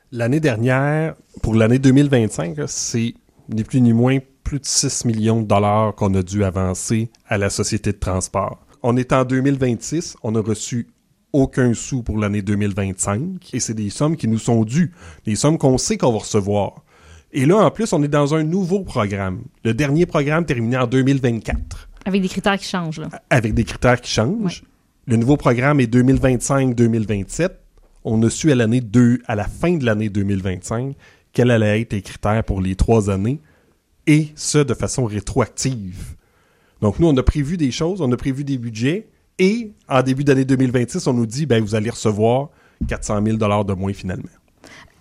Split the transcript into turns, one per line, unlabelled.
L'année dernière, pour l'année 2025, c'est ni plus ni moins plus de 6 millions de dollars qu'on a dû avancer à la société de transport. On est en 2026, on n'a reçu aucun sou pour l'année 2025 et c'est des sommes qui nous sont dues, des sommes qu'on sait qu'on va recevoir. Et là, en plus, on est dans un nouveau programme. Le dernier programme terminé en 2024.
Avec des critères qui changent, là.
Avec des critères qui changent.
Ouais.
Le nouveau programme est 2025-2027. On a su à la fin de l'année 2025 quels allaient être les critères pour les 3 années, et ce, de façon rétroactive. Donc, nous, on a prévu des choses, on a prévu des budgets, et en début d'année 2026, on nous dit, vous allez recevoir 400 000 $ de moins finalement.